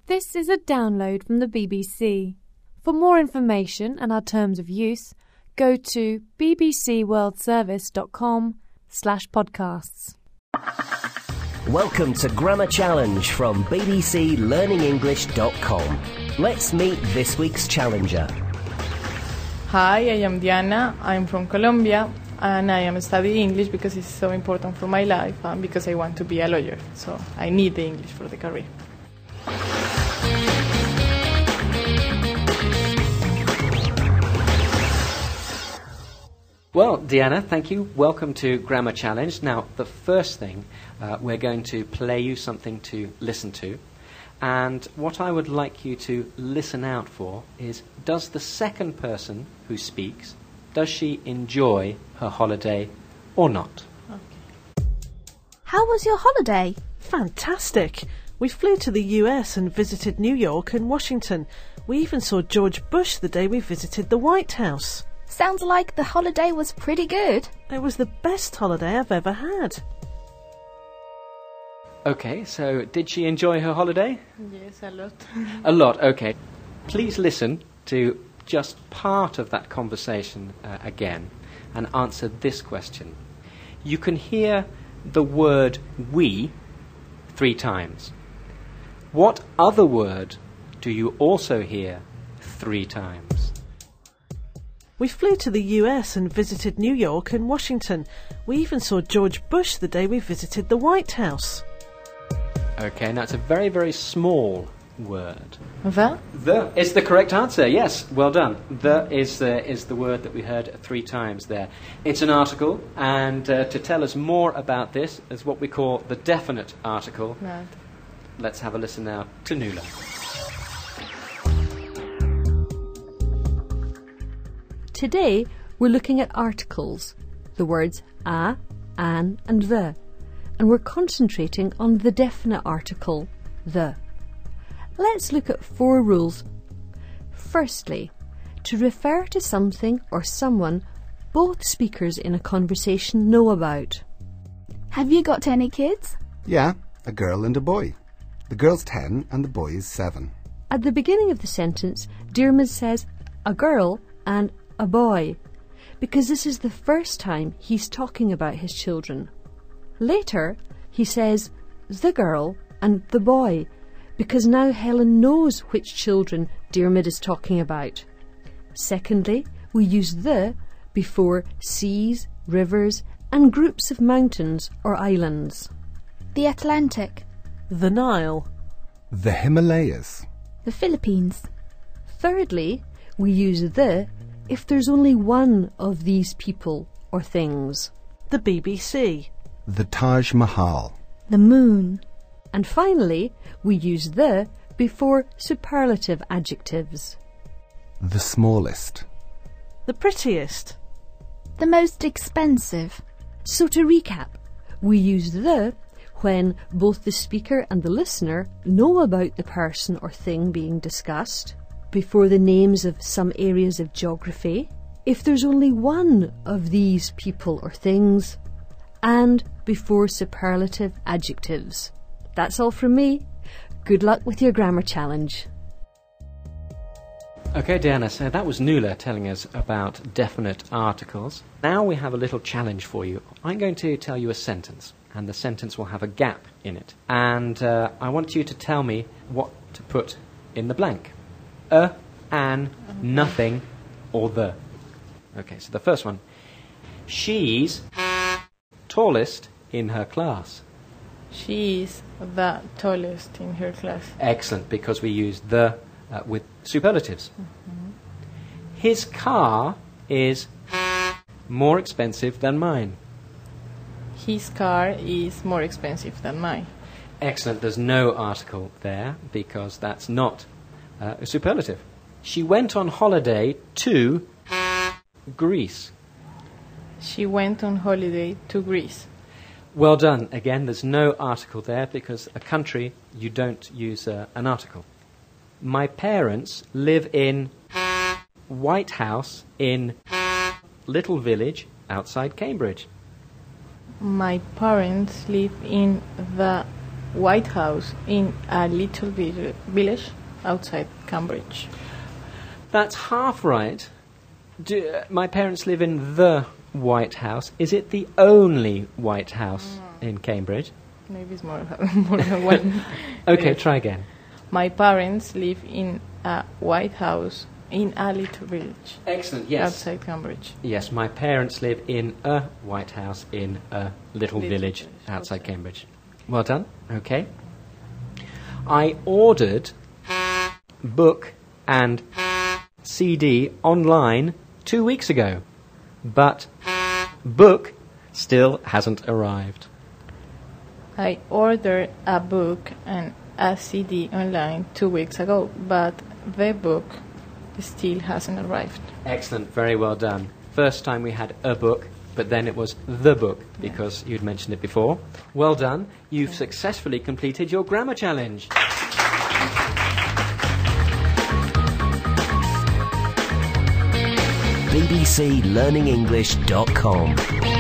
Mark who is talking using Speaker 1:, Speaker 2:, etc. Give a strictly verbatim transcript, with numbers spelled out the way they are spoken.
Speaker 1: This is a download from the B B C. For more information and our terms of use, go to bbcworldservice.com slash podcasts.
Speaker 2: Welcome to Grammar Challenge from b b c learning english dot com. Let's meet this week's challenger.
Speaker 3: Hi, I am Diana. I'm from Colombia and I am studying English because it's so important for my life and because I want to be a lawyer. So I need the English for the career.
Speaker 4: Well, Diana, thank you. Welcome to Grammar Challenge. Now, the first thing, uh, we're going to play you something to listen to. And what I would like you to listen out for is, does the second person who speaks, does she enjoy her holiday or not?
Speaker 3: Okay.
Speaker 5: How was your holiday?
Speaker 6: Fantastic! We flew to the U S and visited New York and Washington. We even saw George Bush the day we visited the White House.
Speaker 5: Sounds like the holiday was pretty good.
Speaker 6: It was the best holiday I've ever had.
Speaker 4: Okay, so did she enjoy her holiday?
Speaker 3: Yes, a lot.
Speaker 4: A lot, okay. Please listen to just part of that conversation uh, again and answer this question. You can hear the word we three times. What other word do you also hear three times?
Speaker 6: We flew to the U S and visited New York and Washington. We even saw George Bush the day we visited the White House.
Speaker 4: Okay, now it's a very, very small word.
Speaker 3: The?
Speaker 4: The is the correct answer, yes, well done. The is the, is the word that we heard three times there. It's an article, and uh, to tell us more about this is what we call the definite article.
Speaker 3: Not.
Speaker 4: Let's have a listen now to Nuala.
Speaker 7: Today, we're looking at articles, the words a, an and the, and we're concentrating on the definite article, the. Let's look at four rules. Firstly, to refer to something or someone both speakers in a conversation know about.
Speaker 5: Have you got any kids?
Speaker 8: Yeah, a girl and a boy. The girl's ten and the boy is seven.
Speaker 7: At the beginning of the sentence, Diarmuid says a girl and a boy, because this is the first time he's talking about his children. Later, he says the girl and the boy, because now Helen knows which children Diarmuid is talking about. Secondly, we use the before seas, rivers and groups of mountains or islands.
Speaker 5: The Atlantic.
Speaker 6: The Nile.
Speaker 8: The Himalayas.
Speaker 5: The Philippines.
Speaker 7: Thirdly, we use the if there's only one of these people or things.
Speaker 6: The B B C.
Speaker 8: The Taj Mahal.
Speaker 5: The moon.
Speaker 7: And finally, we use the before superlative adjectives.
Speaker 8: The smallest.
Speaker 6: The prettiest.
Speaker 5: The most expensive.
Speaker 7: So to recap, we use the when both the speaker and the listener know about the person or thing being discussed, before the names of some areas of geography, if there's only one of these people or things, and before superlative adjectives. That's all from me. Good luck with your grammar challenge.
Speaker 4: Okay, Diana, so that was Nuala telling us about definite articles. Now we have a little challenge for you. I'm going to tell you a sentence, and the sentence will have a gap in it. And uh, I want you to tell me what to put in the blank. A, an, nothing, or the. Okay, so the first one. She's tallest in her class.
Speaker 3: She is the tallest in her class.
Speaker 4: Excellent, because we use the uh, with superlatives.
Speaker 3: Mm-hmm.
Speaker 4: His car is more expensive than mine.
Speaker 3: His car is more expensive than mine.
Speaker 4: Excellent, there's no article there because that's not uh, a superlative. She went on holiday to Greece.
Speaker 3: She went on holiday to Greece.
Speaker 4: Well done. Again, there's no article there because a country, you don't use uh, an article. My parents live in White House in little village outside Cambridge.
Speaker 3: My parents live in the white house in a little vi- village outside Cambridge.
Speaker 4: That's half right. Do, uh, my parents live in the White House. Is it the only White House
Speaker 3: Mm.
Speaker 4: in Cambridge?
Speaker 3: Maybe it's more, more than one.
Speaker 4: Okay,
Speaker 3: Yes.
Speaker 4: try again.
Speaker 3: My parents live in a white house in a little village
Speaker 4: Excellent, yes.
Speaker 3: outside Cambridge.
Speaker 4: Yes, my parents live in a White House in a little,
Speaker 3: Little
Speaker 4: village
Speaker 3: village
Speaker 4: outside
Speaker 3: outside.
Speaker 4: Cambridge. Well done. Okay. I ordered book and C D online two weeks ago, but book still hasn't arrived.
Speaker 3: I ordered a book and a C D online two weeks ago, but the book still hasn't arrived.
Speaker 4: Excellent, very well done. First time we had a book, but then it was the book because you'd mentioned it before. Well done. You've successfully completed your grammar challenge.
Speaker 2: b b c learning english dot com